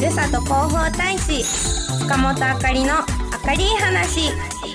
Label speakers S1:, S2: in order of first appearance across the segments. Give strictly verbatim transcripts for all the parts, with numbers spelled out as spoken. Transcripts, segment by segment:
S1: るさと広報大使塚本あかりのあかり話。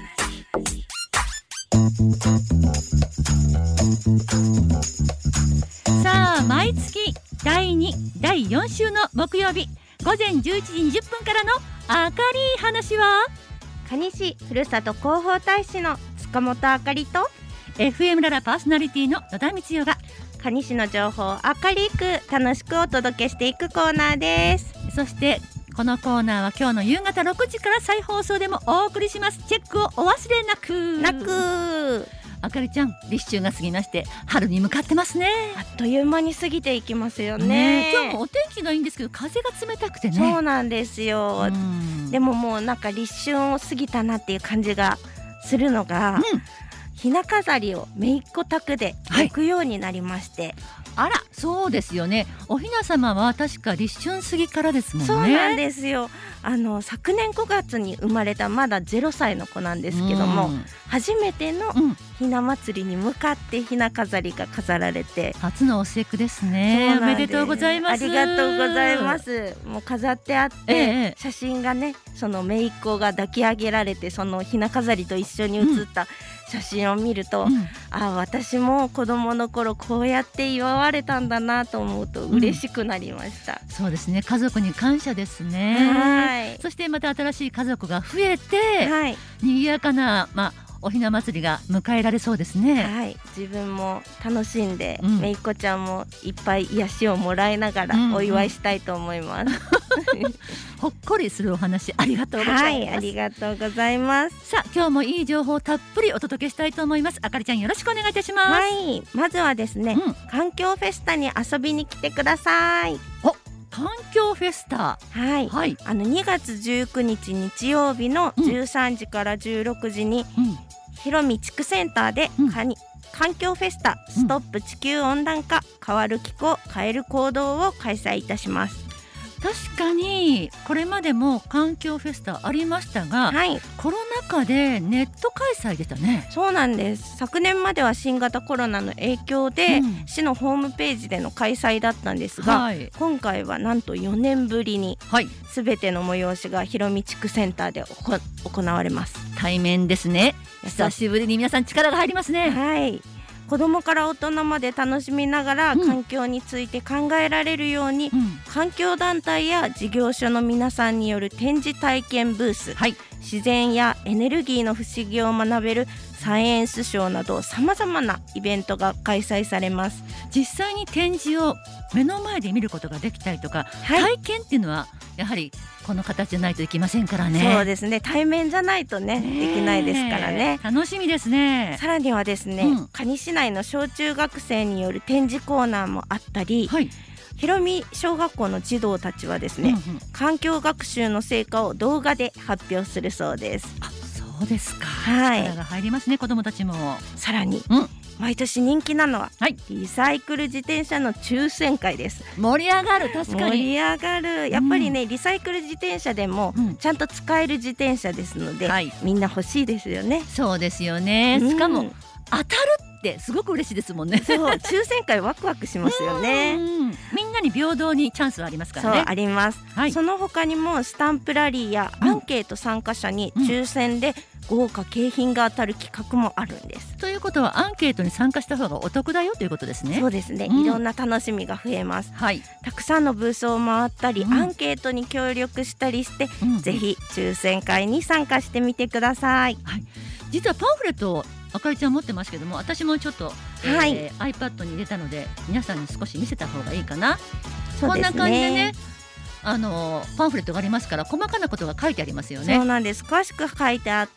S2: さあ、毎月だいに、だいよん週の木曜日午前じゅういちじにじゅっぷんからのあかり話は、
S1: 蟹市ふるさと広報大使の塚本あかりと
S2: エフエム ララパーソナリティの野田光代が
S1: 蟹市の情報を明るく楽しくお届けしていくコーナーです。
S2: そしてこのコーナーは今日の夕方ろくじから再放送でもお送りします。チェックをお忘れなく。
S1: なく。
S2: あかりちゃん、立秋が過ぎまして春に向かってますね。
S1: あっという間に過ぎていきますよ ね,
S2: ね。今日もお天気がいいんですけど風が冷たくてね。
S1: そうなんですよ。でももうなんか立春を過ぎたなっていう感じがするのが、うん、ひな飾りをめいっ子宅で焼くようになりまして、はい、
S2: あら、そうですよね。おひな様は確か立春過ぎからですもんね。
S1: そうなんですよ。あの昨年ごがつに生まれたまだゼロさいの子なんですけども、うん、初めてのひな祭りに向かってひな飾りが飾られて、
S2: 初のお節句ですね。おめでとうございます。
S1: ありがとうございます。もう飾ってあって、ええ、写真がね、その姪っ子が抱き上げられてそのひな飾りと一緒に写った写真を見ると、うん、あ、私も子供の頃こうやって祝われたんだなと思うと嬉しくなりました、
S2: うん、そうですね。家族に感謝ですね。はい。そしてまた新しい家族が増えて、はい、賑やかな、まあ、おひな祭りが迎えられそうですね。
S1: はい、自分も楽しんで、うん、めいっ子ちゃんもいっぱい癒しをもらいながらお祝いしたいと思います、うんうん、
S2: ほっこりするお話ありがとうございます。はい、
S1: ありがとうございます。
S2: さあ、今日もいい情報をたっぷりお届けしたいと思います。あかりちゃん、よろしくお願いいたします。
S1: はい、まずはですね、うん、環境フェスタに遊びに来てください。
S2: お、環境フェスタ、
S1: はい、はい、あのにがつじゅうくにち日曜日のじゅうさんじからじゅうろくじに、うん、広見地区センターで、うん、環境フェスタストップ地球温暖化、変わる気候変える行動を開催いたします。
S2: 確かにこれまでも環境フェスタありましたが、はい、コロナ禍でネット開催でしたね。
S1: そうなんです。昨年までは新型コロナの影響で、うん、市のホームページでの開催だったんですが、はい、今回はなんとよねんぶりにすべての催しが広見地区センターで行われます。
S2: 対面ですね。久しぶりに皆さん力が入りますね。
S1: はい、子供から大人まで楽しみながら環境について考えられるように、うん、環境団体や事業所の皆さんによる展示体験ブース、はい、自然やエネルギーの不思議を学べるサイエンスショーなどさまざまなイベントが開催されます。
S2: 実際に展示を目の前で見ることができたりとか、はい、体験っていうのはやはりこの形じゃないといけませんからね。
S1: そうですね。対面じゃないとね、できないですからね。
S2: 楽しみですね。
S1: さらにはですね、うん、蟹市内の小中学生による展示コーナーもあったり、はい、広見小学校の児童たちはですね、うんうん、環境学習の成果を動画で発表するそうです。
S2: あ、そうですか、
S1: はい、
S2: 力が入りますね、子どもたちも。
S1: さらに、うん、毎年人気なのは、はい、リサイクル自転車の抽選会です。
S2: 盛り上がる。確かに
S1: 盛り上がる。やっぱりね、うん、リサイクル自転車でも、うん、ちゃんと使える自転車ですので、はい、みんな欲しいですよね。
S2: そうですよね、しかも、うん、当たるってすごく嬉しいですもんね。
S1: そう、抽選会ワクワクしますよね。
S2: うん、みんなに平等にチャンスはありますからね。
S1: そう、あります、はい、その他にもスタンプラリーやアンケート参加者に抽選で豪華景品が当たる企画もあるんです。
S2: ということはアンケートに参加した方がお得だよということですね。
S1: そうですね、うん、いろんな楽しみが増えます、はい、たくさんのブースを回ったり、うん、アンケートに協力したりして、うん、ぜひ抽選会に参加してみてください、はい、
S2: 実はパンフレットをあかりちゃん持ってますけども、私もちょっと、はい、えー、iPad に入れたので皆さんに少し見せた方がいいかな。そうですね、こんな感じでね、あのパンフレットがありますから細かなことが書いてありますよね。
S1: そうなんです。詳しく書いてあって、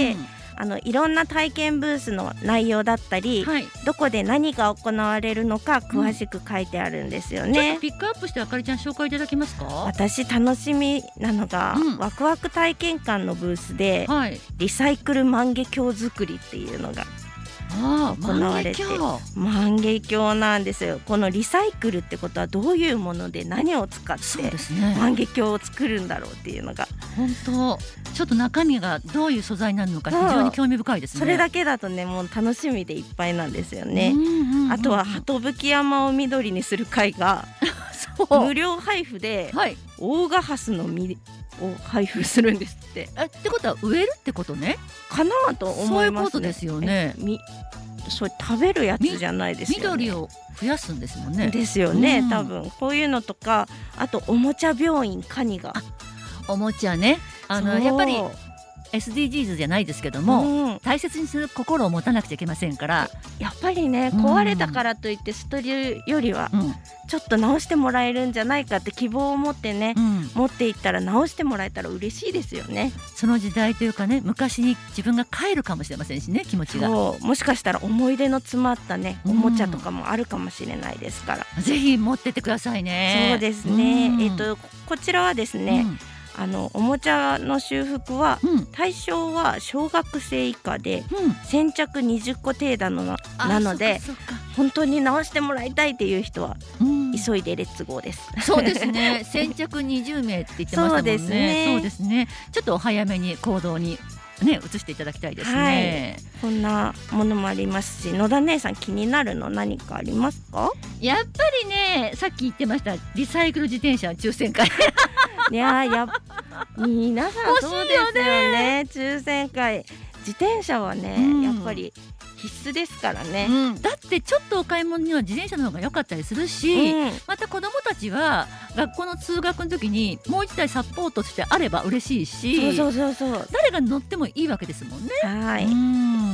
S1: うん、あのいろんな体験ブースの内容だったり、はい、どこで何が行われるのか詳しく書いてあるんですよね、うん、ちょっとピックアップしてあかりちゃん紹介いただけますか。私楽しみなのが、うん、ワクワク体験館のブースで、はい、リサイクル万華鏡作りっていうのが行われて、万華鏡なんですよ。このリサイクルってことはどういうもので何を使って万華鏡を作るんだろうっていうのが、
S2: 本当ちょっと中身がどういう素材になるのか非常に興味深いですね。
S1: それだけだとね、もう楽しみでいっぱいなんですよね。うんうんうんうん、あとは鳩吹山を緑にする会が無料配布で、はい、オーガハスの実を配布するんですって。
S2: えってことは植えるってことね
S1: かなと思いますね。
S2: そういうことですよね。
S1: みそれ食べるやつじゃないですよね。
S2: 緑を増やすんですもんね。
S1: ですよね、うん、多分こういうのとか、あとおもちゃ病院カニが
S2: おもちゃね、あのやっぱり エスディージーズ じゃないですけども、うん、大切にする心を持たなくちゃいけませんから、
S1: やっぱりね、壊れたからといって捨てるよりは、うん、ちょっと直してもらえるんじゃないかって希望を持ってね、うん、持っていったら直してもらえたら嬉しいですよね。
S2: その時代というかね、昔に自分が帰るかもしれませんしね、気持ちが。
S1: そうもしかしたら思い出の詰まったね、おもちゃとかもあるかもしれないですから、
S2: うん、ぜひ持ってってくださいね。
S1: そうですね、うん、えーと、こちらはですね、うんあのおもちゃの修復は、うん、対象は小学生以下で、うん、先着にじゅっこ程度の な, なので本当に直してもらいたいっていう人は、うん、急いでレッツゴーです。
S2: そうですね先着にじゅうめいって言ってましたもんね。そうですね、そうですね、ちょっとお早めに行動にね、移していただきたいですね、
S1: はい、こんなものもありますし、野田姉さん気になるの何かありますか？
S2: やっぱりね、さっき言ってましたリサイクル自転車抽選会
S1: いやや皆さんそうですよね、抽選会自転車はね、うん、やっぱり必須ですからね、
S2: うん、だってちょっとお買い物には自転車の方が良かったりするし、うん、また子どもたちは学校の通学の時にもう一台サポートしてあれば嬉しいし、
S1: そうそうそうそう、
S2: 誰が乗ってもいいわけですもんね。
S1: はい、うん、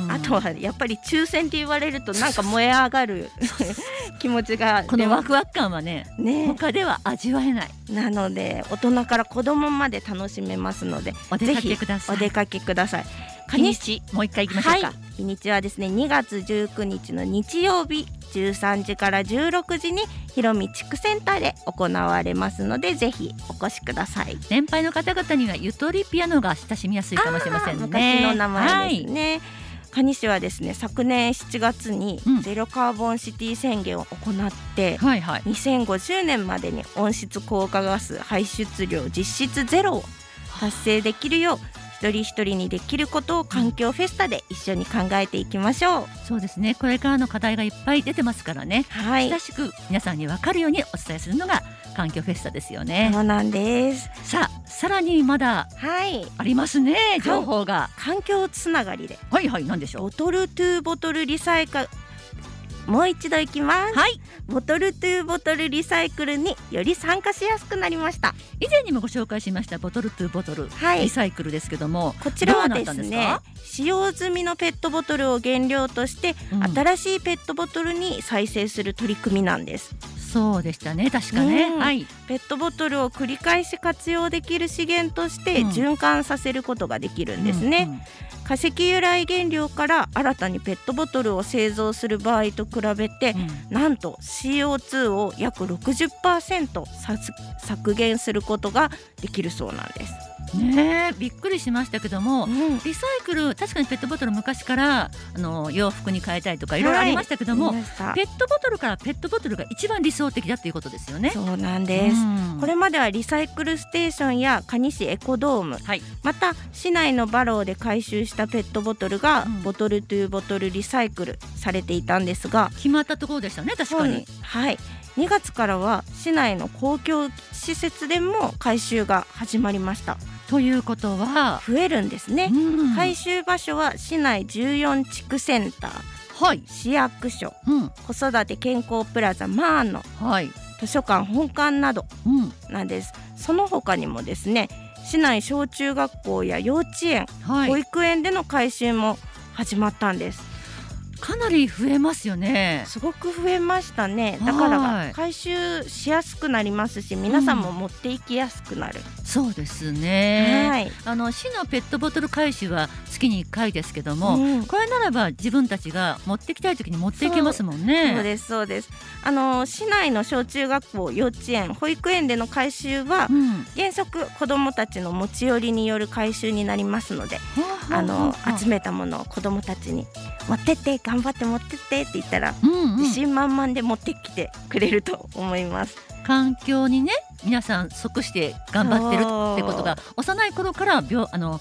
S1: あとはやっぱり抽選って言われるとなんか燃え上がる気持ちが、
S2: このワクワク感は ね, ね他では味わえない。
S1: なので大人から子どもまで楽しめますので、
S2: お出かけください。
S1: ぜひお出かけください。
S2: 日にちもう一回行きましょうか。はい、
S1: 日にちはですねにがつじゅうくにちの日曜日じゅうさんじからじゅうろくじにひろみ地区センターで行われますので、ぜひお越しください。
S2: 年配の方々にはゆとりピアノが親しみやすいかもしれませんね。
S1: 昔の名前ですね、はい、蟹市はですね昨年しちがつにゼロカーボンシティ宣言を行って、うんはいはい、にせんごじゅうねんまでに温室効果ガス排出量実質ゼロを達成できるよう、一人一人にできることを環境フェスタで一緒に考えていきましょう。
S2: そうですね、これからの課題がいっぱい出てますからね、はい、親しく皆さんに分かるようにお伝えするのが環境フェスタですよね。
S1: そうなんです。
S2: さあさらにまだありますね、はい、情報が
S1: 環境つながりで。
S2: はいはい、何でしょう。
S1: ボトルトゥーボトルリサイクル、もう一度いきます。はい、ボトルトゥーボトルリサイクルにより参加しやすくなりました。
S2: 以前にもご紹介しましたボトルトゥーボトル、はい、リサイクルですけども、
S1: こちらはですね使用済みのペットボトルを原料として、うん、新しいペットボトルに再生する取り組みなんです。
S2: そうでしたね、確かね、
S1: うんはい、ペットボトルを繰り返し活用できる資源として循環させることができるんですね、うんうん、化石由来原料から新たにペットボトルを製造する場合と比べて、うん、なんと シーオーツー を約 ろくじゅっパーセント 削減することができるそうなんです
S2: ね。えびっくりしましたけども、うん、リサイクル確かにペットボトル昔からあの洋服に変えたりとかいろいろありましたけども、はい、ペットボトルからペットボトルが一番理想的だということですよね。
S1: そうなんです、うん、これまではリサイクルステーションや蟹市エコドーム、はい、また市内のバローで回収したペットボトルが、うん、ボトルトゥーボトルリサイクルされていたんですが、
S2: 決まったところでしたね。確かに、
S1: はい、にがつからは市内の公共施設でも回収が始まりました。
S2: ということは
S1: 増えるんですね、うん、回収場所は市内じゅうよん地区センター、はい、市役所、うん、子育て健康プラザマーノ、はい、図書館本館などなんです、うん、その他にもですね市内小中学校や幼稚園、はい、保育園での回収も始まったんです。
S2: かなり増えますよね。
S1: すごく増えましたね。だから回収しやすくなりますし、皆さんも持っていきやすくなる、
S2: うん、そうですね、はい、あの市のペットボトル回収は月にいっかいですけども、うん、これならば自分たちが持ってきたい時に持っていけますもんね。
S1: そう、そうですそうです。あの市内の小中学校、幼稚園、保育園での回収は、うん、原則子どもたちの持ち寄りによる回収になりますので、あの集めたものを子どもたちに持ってって頑張って持ってってって言ったら、うんうん、自信満々で持ってきてくれると思います。
S2: 環境にね皆さん即して頑張ってるってことが幼い頃から病あの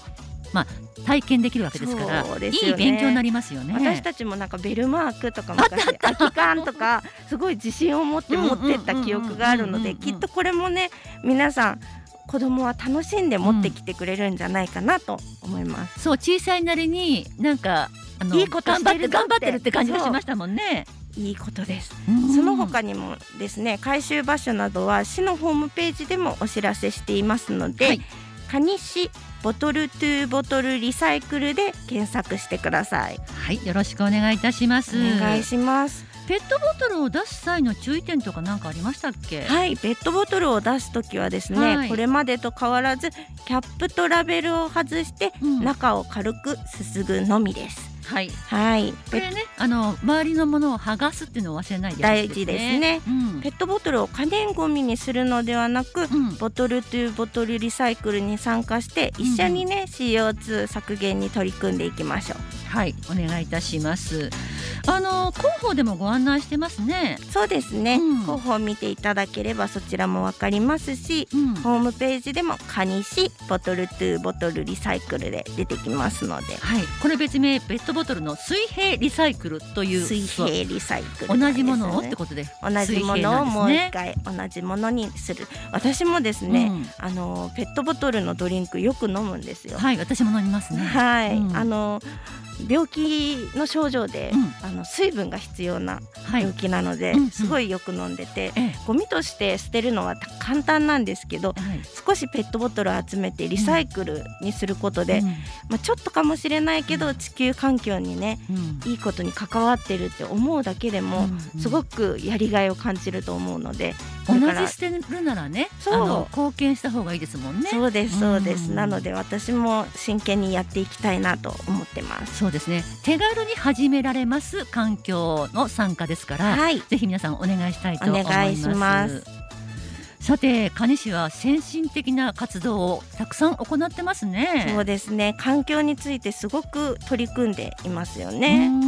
S2: まあ、体験できるわけですから、
S1: そうですよね、
S2: いい勉強になりますよね。
S1: 私たちもなんかベルマークとか昔空き缶とかすごい自信を持って持ってった記憶があるので、きっとこれもね皆さん子供は楽しんで持ってきてくれるんじゃないかなと思います、
S2: うん、そう小さいなりになんかあの
S1: いいことしてる
S2: 頑張って頑張ってるって感じがしましたもんね。
S1: いいことです、うん、その他にもですね回収場所などは市のホームページでもお知らせしていますので、はい、蟹市ボトルトゥーボトルリサイクルで検索してください。
S2: はい、よろしくお願いいたします。
S1: お願いします。
S2: ペットボトルを出す際の注意点とか何かありましたっけ？
S1: はい、ペットボトルを出すときはですね、はい、これまでと変わらずキャップとラベルを外して、うん、中を軽くすすぐのみです。
S2: はい、
S1: はい、
S2: これねあの周りのものを剥がすっていうのを忘れないでほしいですね。
S1: 大事ですね、うん、ペットボトルを可燃ごみにするのではなく、うん、ボトルトゥーボトルリサイクルに参加して一緒にね、うん、シーオーツー 削減に取り組んでいきましょう。
S2: はい、お願いいたします。あの広報でもご案内してますね。
S1: そうですね、うん、広報を見ていただければそちらもわかりますし、うん、ホームページでも蟹市ボトルトゥーボトルリサイクルで出てきますので、
S2: はい、これ別名ペットボトルの水平リサイクルという
S1: 水平リサイクル、
S2: ね、同じものをってことで
S1: 同じものをもう一回同じものにする。私もですね、うん、あのペットボトルのドリンクよく飲むんですよ。
S2: はい、私も飲みますね。
S1: はい、
S2: うん、
S1: あの病気の症状で、うん、あの水分が必要な病気なので、はい、すごいよく飲んでて、うんうん、ゴミとして捨てるのは簡単なんですけど、はい、少しペットボトルを集めてリサイクルにすることで、うんまあ、ちょっとかもしれないけど地球環境にね、うん、いいことに関わってるって思うだけでも、うん、すごくやりがいを感じると思うので、
S2: 同じ捨てるならねあの貢献した方がいいですもんね。
S1: そうですそうです、うん、なので私も真剣にやっていきたいなと思ってます。
S2: そうですね、手軽に始められます環境の参加ですから、はい、ぜひ皆さんお願いしたいと思います。お願いします。さて蟹市は先進的な活動をたくさん行ってますね。
S1: そうですね、環境についてすごく取り組んでいますよね。
S2: うん、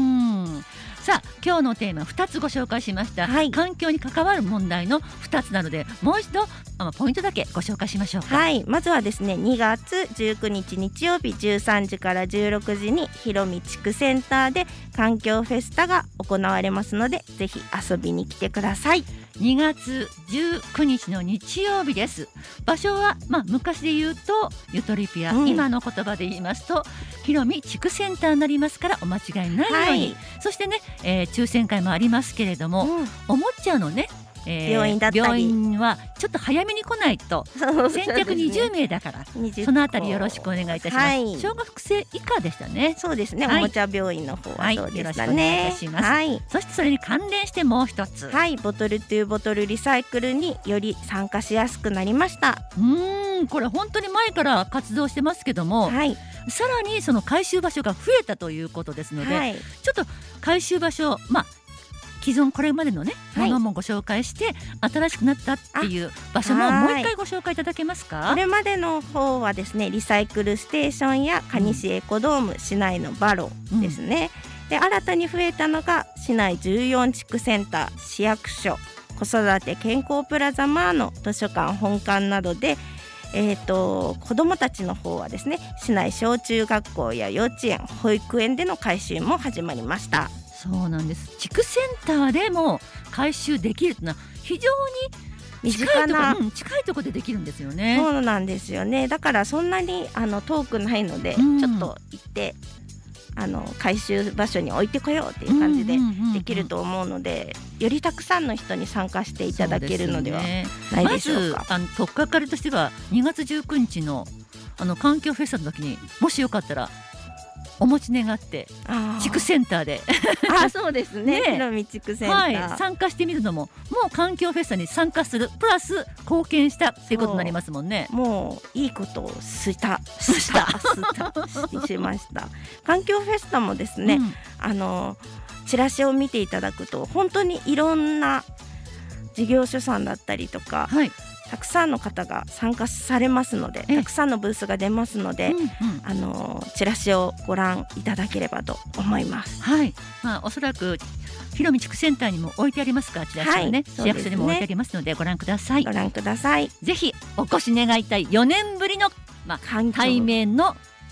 S2: さあ今日のテーマふたつご紹介しました、はい、環境に関わる問題のふたつなのでもう一度ポイントだけご紹介しましょうか。
S1: はい、まずはですねにがつじゅうくにち日曜日じゅうさんじからじゅうろくじにひろみ地区センターで環境フェスタが行われますのでぜひ遊びに来てください。
S2: にがつじゅうくにちの日曜日です。場所は、まあ、昔で言うとユトリピア、うん、今の言葉で言いますとひろみ地区センターになりますからお間違いないように、はい、そしてね、えー、抽選会もありますけれども、うん、おもちゃのねえー、
S1: 病院だったり
S2: 病院はちょっと早めに来ないと先着にじゅうめいだからそのあたりよろしくお願いいたします、はい、小学生以下でしたね。
S1: そうですね、はい、おもちゃ病院の方はそうでしたね、はい、よろしくお願いいたします、はい、
S2: そしてそれに関連してもう一つ、
S1: はい、ボトルトゥーボトルリサイクルにより参加しやすくなりました。
S2: うーんこれ本当に前から活動してますけども、はい、さらにその回収場所が増えたということですので、はい、ちょっと回収場所まあ既存これまでのね、はい、ものもご紹介して新しくなったっていう場所ももう一回ご紹介いただけますか。
S1: これまでの方はですねリサイクルステーションや蟹市エコドーム、うん、市内のバロですね、うん、で新たに増えたのが市内じゅうよん地区センター、市役所、子育て健康プラザマーの図書館本館などでえー、と子どもたちの方はですね市内小中学校や幼稚園、保育園での回収も始まりました。
S2: そうなんです。地区センターでも回収できるというのは非常に近いところ、うん、近いところでできるんですよね。
S1: そうなんですよね。だからそんなにあの遠くないので、うん、ちょっと行ってあの回収場所に置いてこようっていう感じでできると思うので、よりたくさんの人に参加していただけるのではないでしょうか。
S2: まずあの取っかかりとしてはにがつじゅうくにちのあの環境フェスタの時にもしよかったらお持ち願って地区センターで
S1: あそうですねひろみ地区センター、
S2: はい、参加してみるのももう環境フェスタに参加するプラス貢献したっていうことになりますもんね。
S1: もういいことをしたしたしたしました環境フェスタもですね、うん、あのチラシを見ていただくと本当にいろんな事業所さんだったりとか、はい、たくさんの方が参加されますのでたくさんのブースが出ますので、うんうん、あのチラシをご覧いただければと思います。
S2: はい、まあ、おそらくひろみ地区センターにも置いてありますかチラシはね、はい、市役所にも置いてありますのでご覧ください。
S1: ご覧ください。
S2: ぜひお越し願いたいよねんぶりの、まあ、対面の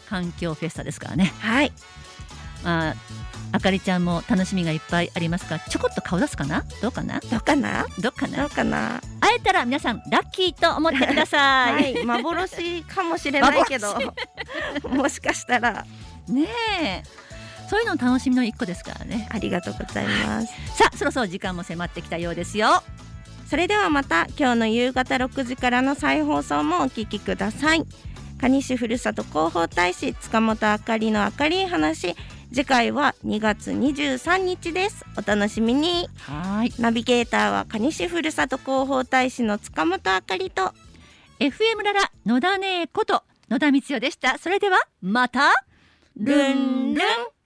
S2: 環境フェスタですからね。
S1: はい、
S2: まあ、あかりちゃんも楽しみがいっぱいありますから、ちょこっと顔出すかな、どうかな
S1: どうかな
S2: どうかな
S1: どうかな。
S2: 会えたら皆さんラッキーと思ってください、
S1: はい、幻かもしれないけどもしかしたら
S2: ねえ、そういうの楽しみの一個ですからね。
S1: ありがとうございます。
S2: さあ、そろそろ時間も迫ってきたようですよ。
S1: それではまた今日の夕方ろくじからの再放送もお聞きください。蟹市ふるさと広報大使塚本あかりの明るい話、次回はにがつにじゅうさんにちです。お楽しみに。
S2: はい、
S1: ナビゲーターは蟹市ふるさと広報大使の塚本あかりと
S2: エフエム ララ野田姉こと野田光代でした。それではまたルンルン。